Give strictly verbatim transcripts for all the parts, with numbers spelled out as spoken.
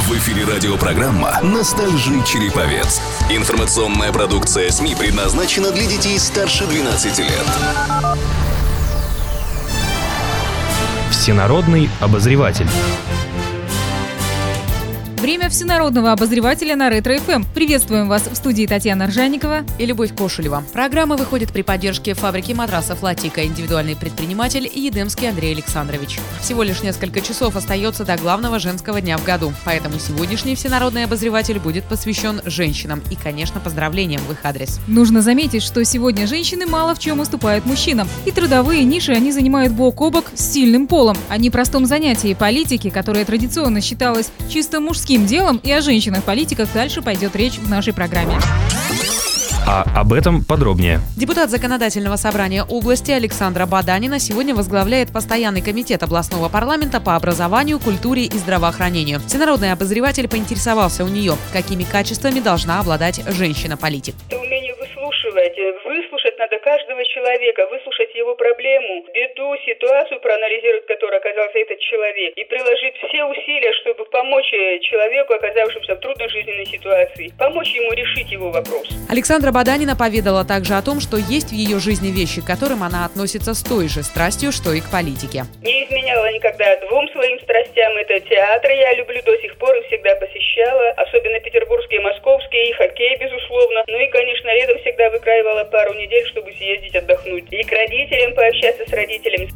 В эфире радиопрограмма «Ностальжи Череповец». Информационная продукция СМИ предназначена для детей старше двенадцати лет. Всенародный обозреватель. Время всенародного обозревателя на Ретро-эф эм. Приветствуем вас в студии Татьяна Ржанникова и Любовь Кошелева. Программа выходит при поддержке фабрики матрасов «Латика», индивидуальный предприниматель Едемский Андрей Александрович. Всего лишь несколько часов остается до главного женского дня в году, поэтому сегодняшний всенародный обозреватель будет посвящен женщинам и, конечно, поздравлениям в их адрес. Нужно заметить, что сегодня женщины мало в чем уступают мужчинам, и трудовые ниши они занимают бок о бок с сильным полом, а не простом занятии политики, которое традиционно считалось чисто мужским делом, и о женщинах-политиках дальше пойдет речь в нашей программе. А об этом подробнее. Депутат Законодательного собрания области Александра Баданина сегодня возглавляет постоянный комитет областного парламента по образованию, культуре и здравоохранению. Всенародный обозреватель поинтересовался у нее, какими качествами должна обладать женщина-политик. Выслушать надо каждого человека, выслушать его проблему, беду, ситуацию, проанализировать, в которой оказался этот человек, и приложить все усилия, чтобы помочь человеку, оказавшемуся в трудной жизненной ситуации, помочь ему решить его вопрос. Александра Баданина поведала также о том, что есть в ее жизни вещи, к которым она относится с той же страстью, что и к политике. Не изменяла никогда двум своим страстям. Это театр, я люблю до сих пор и всегда посещала, особенно петербургские, московские, и хоккей, безусловно. Ну и, конечно, летом всегда выкраивала пару недель, чтобы съездить отдохнуть. И к родителям пообщаться с родителями.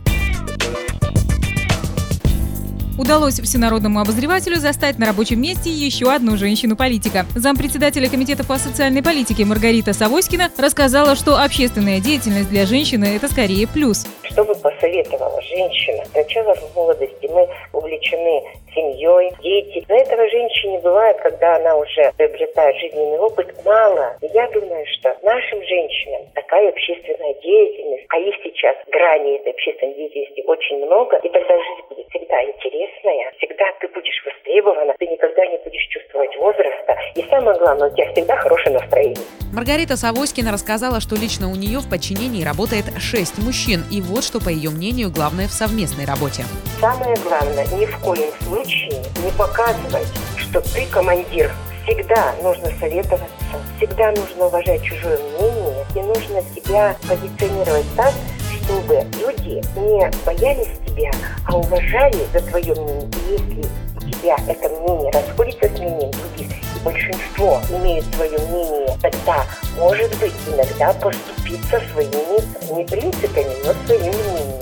Удалось всенародному обозревателю застать на рабочем месте еще одну женщину-политика. Зампредседателя комитета по социальной политике Маргарита Савоськина рассказала, что общественная деятельность для женщины – это скорее плюс. Что бы посоветовала женщина? Сначала в молодости мы увлечены семьей, дети. Но этого женщине бывает, когда она уже приобретает жизненный опыт, мало. И я думаю, что нашим женщинам такая общественная деятельность, а их сейчас грани этой общественной деятельности очень много, и тогда жизнь будет всегда интересная, всегда ты будешь востребована, ты никогда не будешь чувствовать возраста, и самое главное, у тебя всегда хорошее настроение. Маргарита Савоськина рассказала, что лично у нее в подчинении работает шесть мужчин, и вот что, по ее мнению, главное в совместной работе. Самое главное, ни в коем случае не показывать, что ты командир. Всегда нужно советоваться, всегда нужно уважать чужое мнение, и нужно себя позиционировать так, чтобы люди не боялись тебя, а уважали за твое мнение. И если у тебя это мнение расходится с мнением других, и большинство имеют свое мнение, тогда, может быть, иногда поступиться своими не принципами, но своим мнением.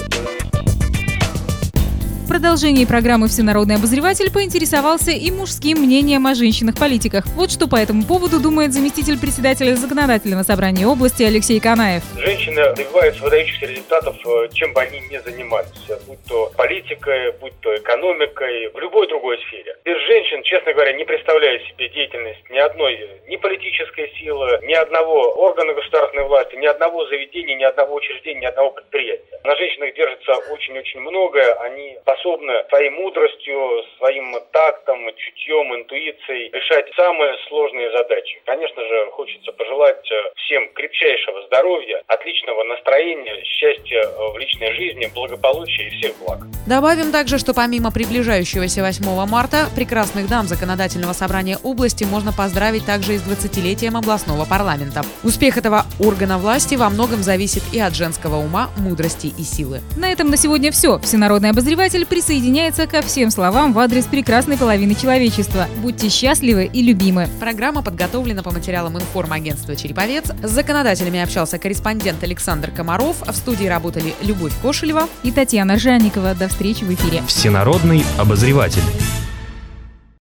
В продолжении программы «Всенародный обозреватель» поинтересовался и мужским мнением о женщинах-политиках. Вот что по этому поводу думает заместитель председателя Законодательного собрания области Алексей Канаев. Женщины добиваются выдающихся результатов, чем бы они ни занимались, будь то политикой, будь то экономикой, в любой другой сфере. Без женщин, честно говоря, не представляю себе деятельность ни одной ни политической силы, ни одного органа государственной власти, ни одного заведения, ни одного учреждения, ни одного предприятия. На женщинах держится очень-очень многое, они способны своей мудростью, своим тактом, чутьем, интуицией решать самые сложные задачи. Конечно же, хочется пожелать всем крепчайшего здоровья, отличного настроения, счастья в личной жизни, благополучия и всех благ. Добавим также, что помимо приближающегося восьмого марта, прекрасных дам Законодательного собрания области можно поздравить также и с двадцатилетием областного парламента. Успех этого органа власти во многом зависит и от женского ума, мудрости и силы. На этом на сегодня все. Всенародный обозреватель присоединяется ко всем словам в адрес прекрасной половины человечества. Будьте счастливы и любимы. Программа подготовлена по материалам информагентства «Череповец». С законодателями общался корреспондент Александр Комаров. В студии работали Любовь Кошелева и Татьяна Ржанникова. До встречи в эфире. Всенародный обозреватель.